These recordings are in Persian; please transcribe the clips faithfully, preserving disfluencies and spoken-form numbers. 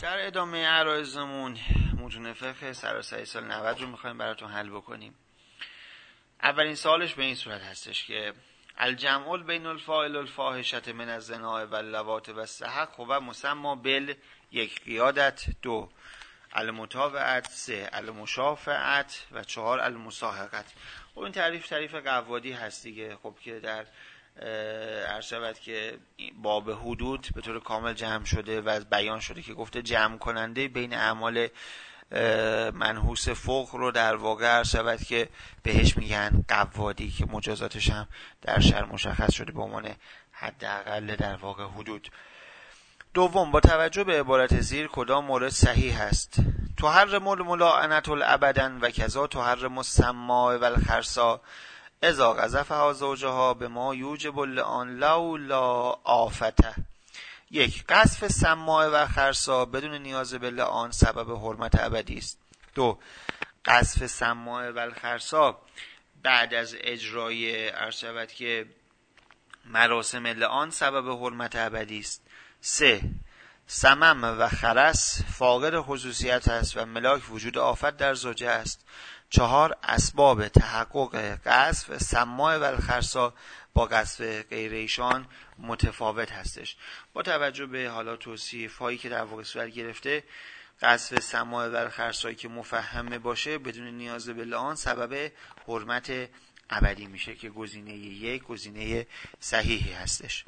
در ادامه عرایزمون متون فقه سراسری سال نود رو میخوایم براتون حل بکنیم. اولین سوالش به این صورت هستش که الجمع بین الفاعل الفاحشه من الزنا و اللواط و السحق و مسمى بال یک قیادت، دو المتابعت، سه المشافعت و چهار المساحقت. خب این تعریف تعریف قوادی هست دیگه. خب که در عرض شود که باب حدود به طور کامل جمع شده و بیان شده که گفته جمع کننده بین اعمال منحوس فوق رو در واقع عرض شود که بهش میگن قوادی، که مجازاتش هم در شرع مشخص شده به عنوان حداقل در واقع حدود. دوم، با توجه به عبارت زیر کدام مورد صحیح است؟ تحرم الملاعنة الابدا و کذا تحرم السماع و الخرسا اذا قذفها زوجها به ما یوجب اللعان لولا آفته. یک، قذف سماع و خرسا بدون نیاز به لعان سبب حرمت ابدی است. دو، قذف سماع و خرسا بعد از اجرای عرض شود که مراسم لعان سبب حرمت ابدی است. سه، سمم و خرس فاقد خصوصیت است و ملاک وجود آفت در زوجه است. چهار، اسباب تحقق قذف سماع و خرسا با قذف غیر ایشان متفاوت هستش. با توجه به حالا توصیف هایی که در واقع صورت گرفته، قذف سماع و خرسایی که مفهمه باشه بدون نیاز به لعان سبب حرمت ابدی میشه که گزینه یک گزینه صحیحی هستش.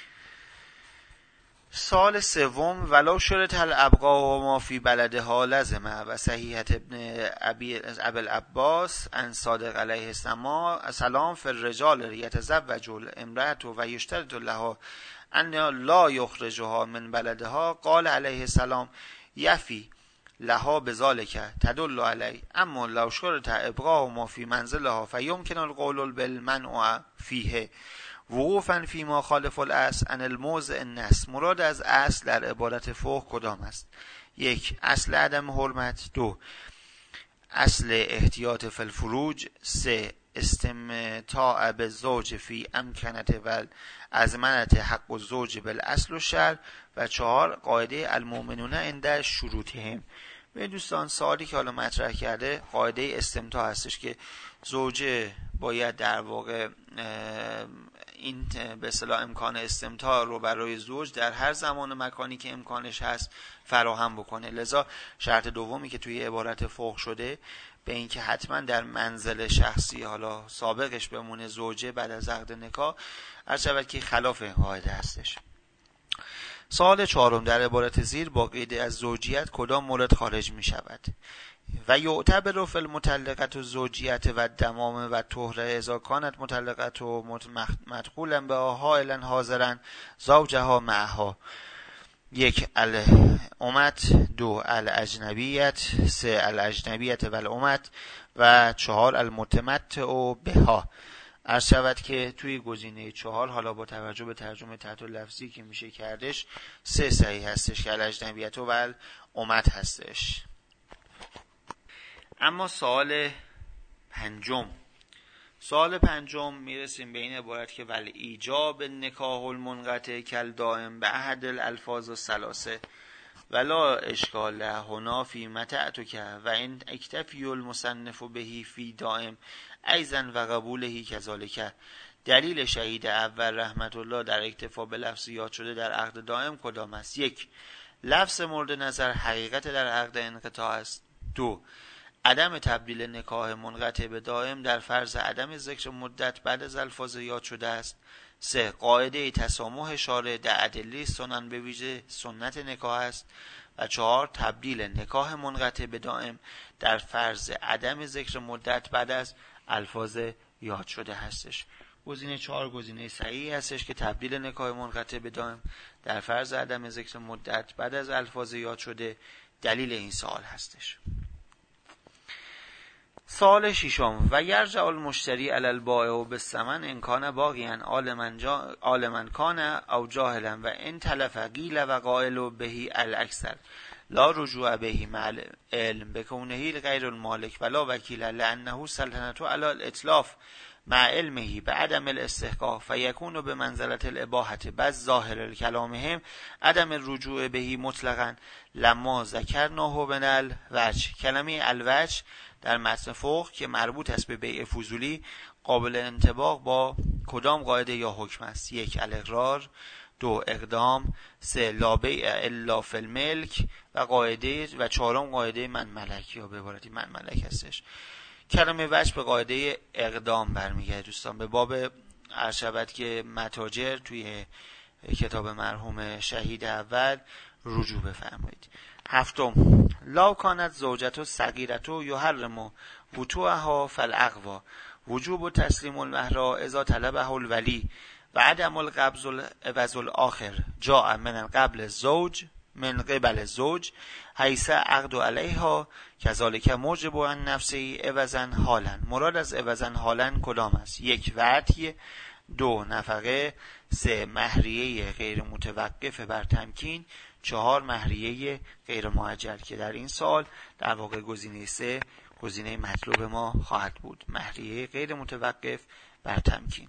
سال سوم، ولو شرط الابقاء و ما فی بلدها لزمه و صحیحت ابن ابی العباس ان صادق علیه السلام فی الرجال یتزوج الامرأة و یشترط لها ان لا یخرجها من بلدها قال علیه السلام یفی لها بذالک تدل علی اما لو شرط ابقاء ما فی منزلها فیمکن القول بالمنع فیه وقوفا فی ما خالف الاصل ان الموضع النص. مراد از اصل در عبارت فوق کدام است؟ یک، اصل عدم حرمت. دو، اصل احتیاط فی الفروج. سه، استمتاع بالزوج فی امکنت و ازمنت حق الزوج بالاصل و شرع. و چهار، قاعده المؤمنون عند شروطهم. به دوستان سوالی که حالا مطرح کرده قاعده استمتاع هستش که زوجه باید در واقع این به اصطلاح امکان استمتاع رو برای زوج در هر زمان و مکانی که امکانش هست فراهم بکنه. لذا شرط دومی که توی عبارت فوق شده به این که حتما در منزل شخصی حالا سابقش بمونه زوجه بعد از عقد نکاح، عرض شود که خلاف این قاعده هستش. سوال چهارم، در عبارت زیر با قید از زوجیت کدام مورد خارج می شود؟ و یعتبر فی المطلقه الزوجیت و دمام و طهر اذا کانت مطلقه و مدخولا به حائلا حاضرا زوجها معها. یک، الامت. دو، الاجنبیت. سه، الاجنبیت و الامت. و چهار، المتمتع بها. عرض شود که توی گزینه چهار حالا با توجه به ترجمه تحت لفظی که میشه کردش سه صحیح هستش که الاجنبیت و الامت هستش. اما سوال پنجم، سوال پنجم میرسیم به این عبارت که ول ایجاب نکاح المنقطع کل دائم به احد الالفاظ الثلاثه ولا اشکال هنا فی متعتک و ان اکتفی المصنف بهی فی دائم ایضا و قبولهی کذالک. دلیل شهید اول رحمت الله در اکتفا به لفظ یاد شده در عقد دائم کدام است؟ یک، لفظ مورد نظر حقیقت در عقد انقطاع است. دو، عدم تبدیل نکاح منقطع به دائم در فرض عدم ذکر مدت بعد از الفاظ یاد شده است. سه، قاعده تسامح شارع در ادله سنن به ویژه سنت نکاح است. و چهار، تبدیل نکاح منقطع به دائم در فرض عدم ذکر مدت بعد از الفاظ یاد شده هستش. گزینه چهار گزینه صحیحی هستش که تبدیل نکاح منقطع به دائم در فرض عدم ذکر مدت بعد از الفاظ یاد شده دلیل این سوال هستش. سوال ششم، و یرجع المشتری علی البائع بالثمن ان کان باقیا عالما کان او جاهلا و ان تلف قیل و قائل بهی الاکثر لا رجوع بهی مع العلم بکونه غیر المالک ولا وکیل لانه سلطنته علی الاتلاف مع علمه به عدم الاستحقاق فیکون به منزلت الاباحه بس ظاهر الکلامهم عدم الرجوع بهی مطلقا لما ذکرناه من الوجه. کلمه الوجه در متن فقه که مربوط است به بیع فضولی قابل انطباق با کدام قاعده یا حکم است؟ یک الاقرار، دو اقدام، سه لا بیع الا فی الملک و قاعده و چهارم قاعده من ملک یا به عبارتی من ملک هستش. کلمه وجه به قاعده اقدام برمیگرده دوستان. به باب عرض شود که متاجر توی کتاب مرحوم شهید اول رجوع بفرمایید. هفتم لا کانت زوجته صغیرته یحرم وطوعها فالاقوی وجوب و تسلیم المهر اذا طلبه الولی و عدم القبض العوض الاخر جاء من قبل الزوج من قبل الزوج حیث عقد علیها کذالک موجب عن نفسه عوضا حالا. مراد از عوضا حالا کدام است؟ یک وعطیه، دو نفقه، سه مهریه غیر متوقف بر تمکین، چهار مهریه غیر مؤجل که در این سال در واقع گزینه سه گزینه مطلوب ما خواهد بود، مهریه غیر متوقف بر تمکین.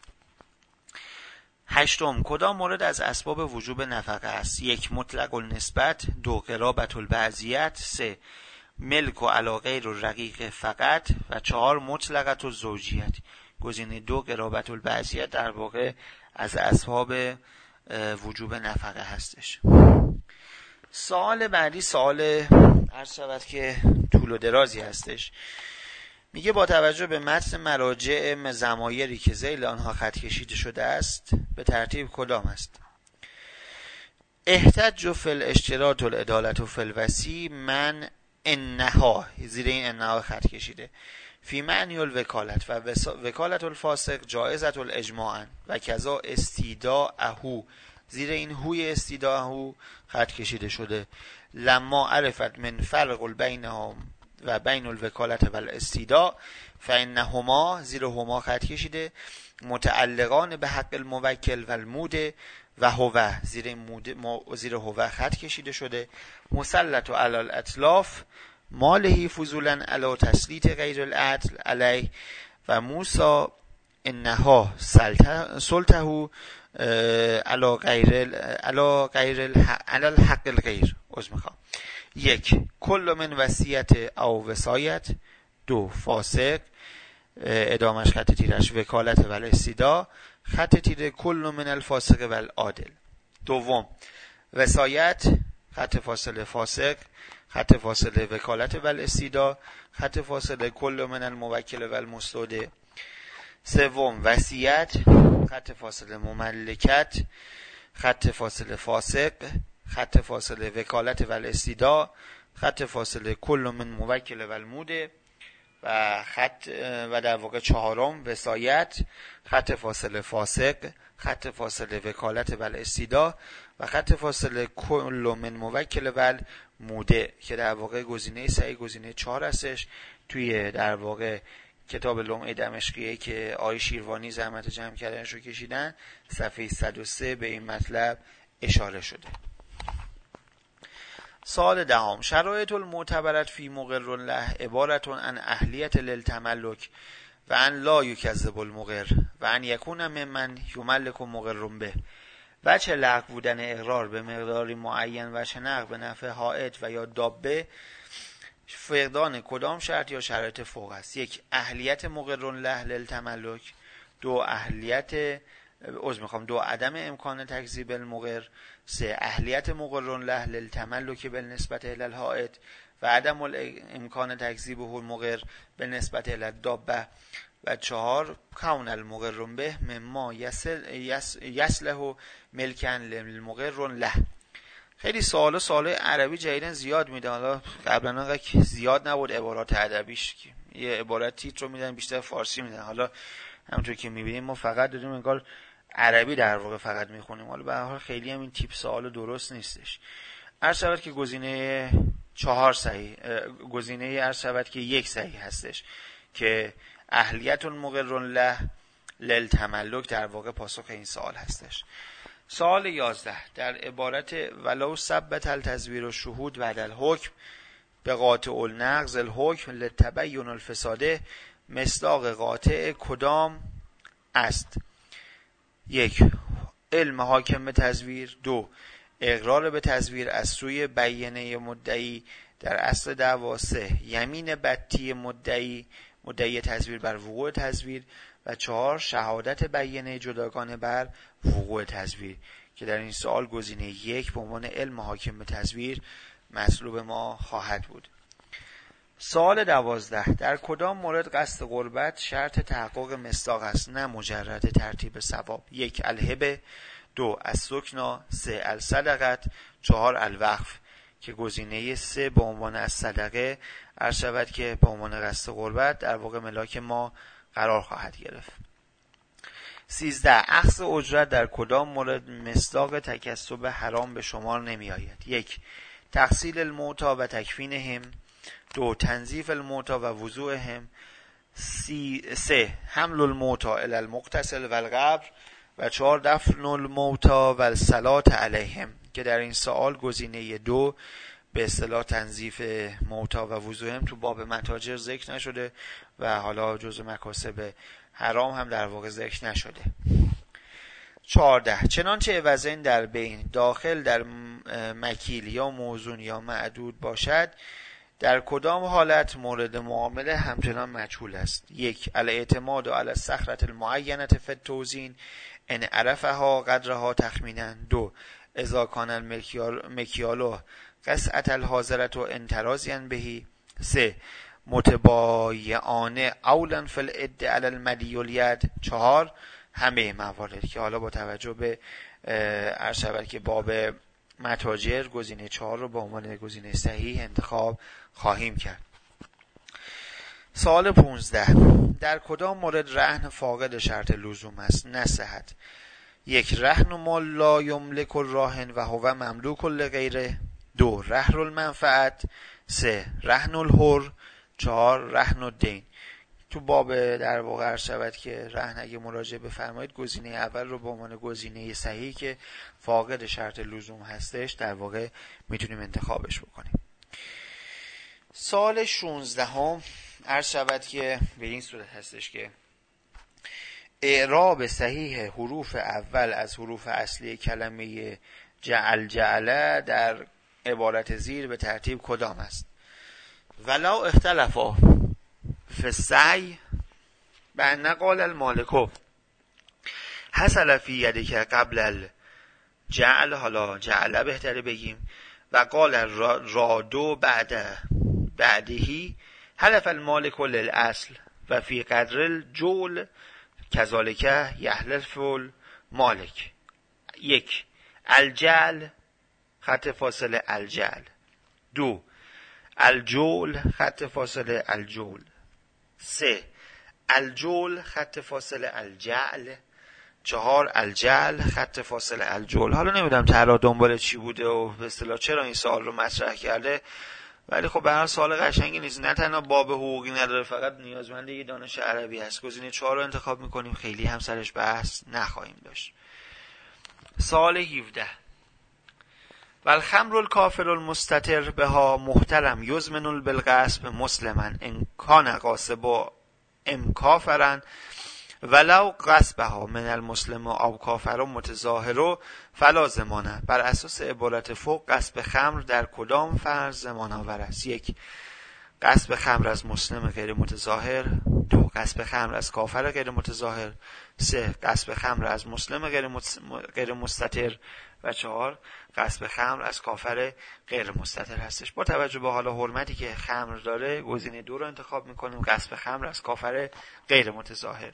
هشتم کدام مورد از اسباب وجوب نفقه است؟ یک مطلق النسبت، دو قرابت البعضیت، سه ملک و علی غیر الرقیق فقط و چهار مطلقت الزوجیت. گزینه دو قرابت البعضیت در واقع از اسباب وجوب نفقه هستش. سوال بعدی سوال عرض شود که طول و درازی هستش. میگه با توجه به متن مراجع ضمایری که ذیل آنها خط کشیده شده است به ترتیب کدام است؟ احتج فی الاشتراط العدالة فی الوصی من انها، زیر این انها خط کشیده، فی معنی الوکالت و وکالت الفاسق جائزت الاجماعا و کذا استیداءه، زیر این هوی استیداءه خط کشیده شده. لما عرفت من فرق بینها و بین الوکالت و الاستیداء فانهما، زیر هما خط کشیده، متعلقان به حق الموکل و الموده و هو، زیر موده زیر هو خط کشیده شده. مسلط علی الاطلاف مالهی فضولا علی تسلیط غیر العدل علی و موسی انها سلطه علی غیر علی غیر علی الحق الغیر. از میخوام یک کل من وصیت او وصایت، دو فاسق ادامش خط تیرش وکالت و الاستیداء خط تیره کل من الفاسق و العادل. دوم وصایت خط فاصله فاسق خط فاصله وکالت و الاستیداء خط فاصله کل من الموکل و المستودع. سوم وصیت خط فاصله مملکت خط فاصله فاسق خط فاصله وکالت و الاستیداء خط فاصله کل من موکل و الموده و خط و در واقع چهارم وصایت خط فاصله فاسق خط فاصله وکالت و الاستیداء و خط فاصله کل من موکل و الموده که در واقع گزینه صحیح گزینه چهار هستش. توی در واقع کتاب لمعه دمشقیه که آقای شیروانی زحمت جمع کردنش رو کشیدن صفحه صد و سه به این مطلب اشاره شده. سوال دهم شرایط المعتبرت فی مقر له عبارت عن اهلیت للتملک و ان لا یکذب المقر و ان یکون ممن یملک مقر به. وجه لغو بودن اقرار به مقداری معین و چه نقض به نفع حائط و یا دابه فقدان کدام شرط یا شرایط فوق است؟ یک اهلیت مقر له للتملک، دو اهلیت از میخوام دو عدم امکان تکذیب المقر، سه اهلیت مقر له للتملک بالنسبت الی الحائط و عدم امکان تکذیب المقر بالنسبت الی الدابه و چهار کون المقر به مما یصلح ملکا للمقر له. خیلی سوال سوال عربی جدیدن زیاد میدن، حالا قبلا انقدر زیاد نبود عبارات ادبیش، یه عبارت تیتر رو میدن بیشتر فارسی میدن. حالا همونطور که میبینیم ما فقط داریم انگار عربی در واقع فقط میخونیم، حالا به هر حال خیلی هم این تیپ سوال درست نیستش. عرض شود که گزینه چهار صحیح، گزینه عرض شود که یک صحیح هستش که اهلیت المقر له للتملک در واقع پاسخ این سوال هستش. سوال یازده در عبارت ولو ثبت التزویر و شهود بعد الحکم به قاطع النقض الحکم لتبین الفساده مصداق قاطع کدام است؟ یک، علم حاکم به تزویر. دو، اقرار به تزویر از سوی بیانه مدعی در اصل دعوا. سه، یمین بطی مدعی مدعی تزویر بر وقوع تزویر. و چهار، شهادت بیانه جداگانه بر وقوع تزویر، که در این سوال گزینه یک به عنوان علم حاکم به تزویر مطلوب ما خواهد بود. سوال دوازده، در کدام مورد قصد قربت شرط تحقق مصداق است نه مجرد ترتیب ثواب؟ یک، الهبه. دو، السکنا. سه، الصدقت. چهار، الوقف، که گزینه سه به عنوان از صدقه عرض شود که به عنوان قصد قربت در واقع ملاک ما قرار خواهد گرفت. سیزده، اخذ اجرت در کدام مورد مصداق تکسب حرام به شمار نمی آید؟ یک، تغسیل الموتی و تکفینهم. دو، تنظیف الموتی و وضوءهم. سه، حمل الموتی الی المغتسل و القبر. و چهار، دفن الموتی و الصلاة علیهم، که در این سوال گزینه دو به اصطلاح تنظیف موتی و وضوءهم تو باب متاجر ذکر نشده و حالا جزء مکاسب حرام هم در واقع ذکر نشده. چهارده، چنانچه عوضین در بین داخل در مکیل یا موزون یا معدود باشد، در کدام حالت مورد معامله همچنان مجهول است؟ یک، الاعتماد علی الصخرة المعینة فی التوزین ان عرفها قدرها تخمینا. دو، اذا کان المکیال قسعة الحاضرة انترازیا بهی. سه، متبایعان اولا فی العد علی المدی الید. چهار، همه موارد، که حالا با توجه به عرض شود که باب متاجر گزینه چهار رو به عنوان گزینه صحیح انتخاب خواهیم کرد. سوال پانزده، در کدام مورد رهن فاقد شرط لزوم است نه صحت؟ یک، رهن مال لا یملک الراهن و هو مملوک لغیره. دو، رهن المنفعت. سه، رهن الحر. چهار، رهن الدین. تو باب در واقع عرض شود که رهن اگه مراجعه بفرمایید گزینه اول رو به عنوان گزینه صحیح که فاقد شرط لزوم هستش در واقع میتونیم انتخابش بکنیم. سال شانزده هم عرض شود که به این صورت هستش که اعراب صحیح حروف اول از حروف اصلی کلمه جعل جعله در عبارت زیر به ترتیب کدام است؟ ولا اختلافا فی السعی بأن قال المالک حصل فی یدک قبل الجعل، حالا جعله بهتره بگیم، و قال رادو بعد بعدهی حلف المالک للاصل و فی قدر الجول کذالک یحلف المالک. یک، الجعل خط فاصله الجعل. دو، الجول خط فاصله الجول. سه، الجول خط فاصله الجعل. چهار، الجعل خط فاصله الجول. حالا نمیدونم ترا دنبال چی بوده و به اصطلاح چرا این سوال رو مطرح کرده، ولی خب به هر سوال قشنگی نیست، نه تنها باب حقوقی نداره، فقط نیازمند یه دانش عربی هست. گزینه چهار رو انتخاب میکنیم، خیلی هم سرش بحث نخواهیم داشت. سوال هفده، والخمر الکافر المستتر بها محترم یزمن بالغصب مسلما ان کان غاصب ام کافرا ولو غصبها من المسلم او کافر متظاهر فلا زمانه. بر اساس عبارت فوق غصب خمر در کدام فرض زمان آور است؟ یک، غصب خمر از مسلم غیر متظاهر. دو، غصب خمر از کافر غیر متظاهر. سه، غصب خمر از مسلم غیر غیر مستتر. و چهار، غصب خمر از کافر غیر مستتر هستش. با توجه به حالا حرمتی که خمر داره گزینه دو رو انتخاب میکنیم، غصب خمر از کافر غیر متظاهر.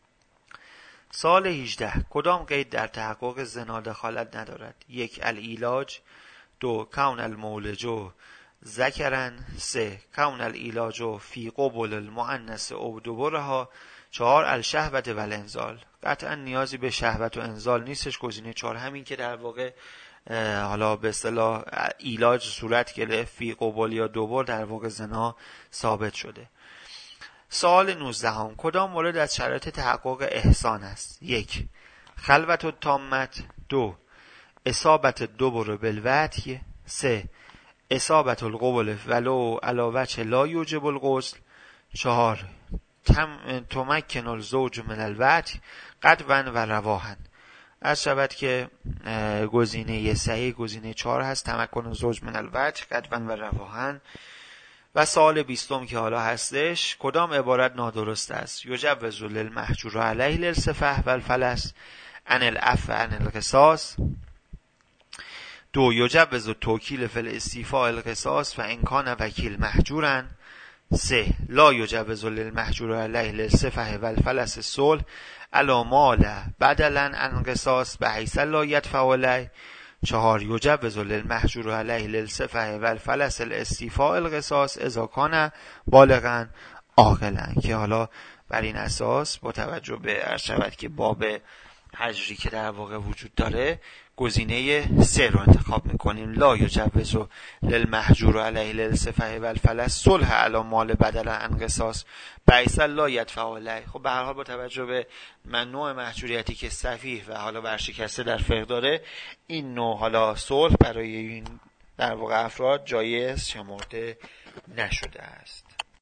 سال هجده، کدام قید در تحقق زنا دخالت ندارد؟ یک، العلاج. دو، کون المولج ذکرن. سه، کون العلاج فی قبل المؤنث او دبرها. چهار، الشهوت و الانزال. قطعا نیازی به شهوت و انزال نیستش، گزینه چهار، همین که در واقع حالا به اصطلاح علاج صورت گرفت فی قبل یا دبر در واقع زنا ثابت شده. سوال نوزده هم، کدام مورد از شرایط تحقق احسان است؟ یک، خلوت و تامت. دو، اصابت دبر بالوطی. سه، اصابت القبل ولو علی وجه لا یوجب الغسل. چهار، تم تمکن الزوج من الوطی قدوان و رواحن. از شود که گزینه صحیح گزینه چهار هست، تمکن الزوج من الوطی قدوان و رواحن. و سوال بیستم که حالا هستش، کدام عبارت نادرست است؟ یجوز للمحجور علیه للسفه و الفلس عن العفو عن القصاص. دو، یجوز التوکیل فی الاستیفاء القصاص و ان کان وکیل محجورا. سه، لا یجوز للمحجور علیه للسفه و الفلس الصلح علی مال بدلا عن قصاص بحیث لا یدفع علیه. چهار، یجوز للمحجور علیه للسفه و الفلس الاستیفاء القصاص اذا کان بالغا عاقلا. که حالا بر این اساس با توجه به عرض شود که باب حجری که در واقع وجود داره، گزینه سه رو انتخاب میکنیم، لا یجوز للمحجور علیه للسفه و الفلس صلح علی مال بدلا عن قصاص بحیث لا یدفع علیه. خب به هر حال با توجه به من نوع محجوریتی که صفیح و حالا ورشکسته در فقه داره، این نوع حالا صلح برای این در واقع افراد جایز شمرده نشده است.